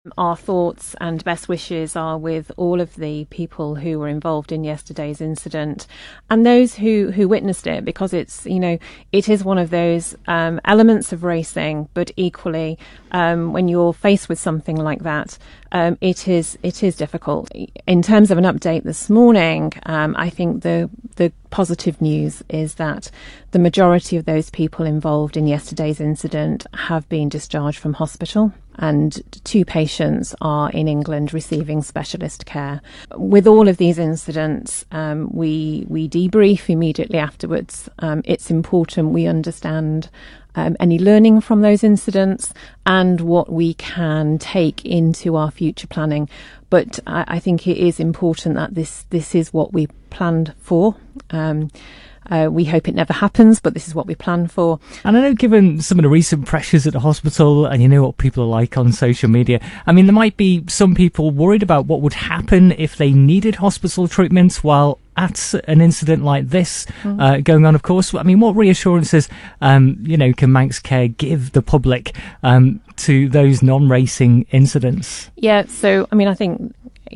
Our thoughts and best wishes are with all of the people who were involved in yesterday's incident and those who witnessed it, because it's, it is one of those elements of racing, but equally, when you're faced with something like that, it is difficult. In terms of an update this morning, I think the positive news is that the majority of those people involved in yesterday's incident have been discharged from hospital, and 2 patients are in England receiving specialist care. With all of these incidents, we debrief immediately afterwards. It's important we understand any learning from those incidents and what we can take into our future planning. But I think it is important that this is what we planned for. We hope it never happens, but this is what we plan for. And I know, given some of the recent pressures at the hospital, and you know what people are like on social media, I mean, there might be some people worried about what would happen if they needed hospital treatment while at an incident like this going on, of course. I mean, what reassurances, can Manx Care give the public to those non-racing incidents? Yeah, so, I mean, I think,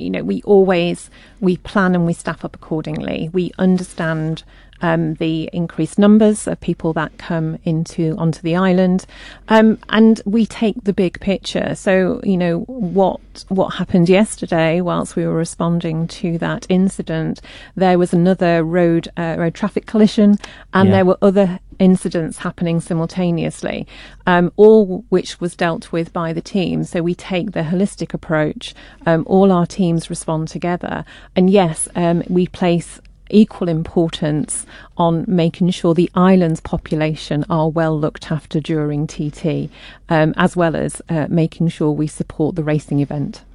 we plan and we staff up accordingly. We understand the increased numbers of people that come onto the island, and we take the big picture. So, what happened yesterday, whilst we were responding to that incident, there was another road traffic collision, and there were other incidents happening simultaneously, all which was dealt with by the team. So we take the holistic approach. All our teams respond together, and yes, we place equal importance on making sure the island's population are well looked after during TT, as well as making sure we support the racing event.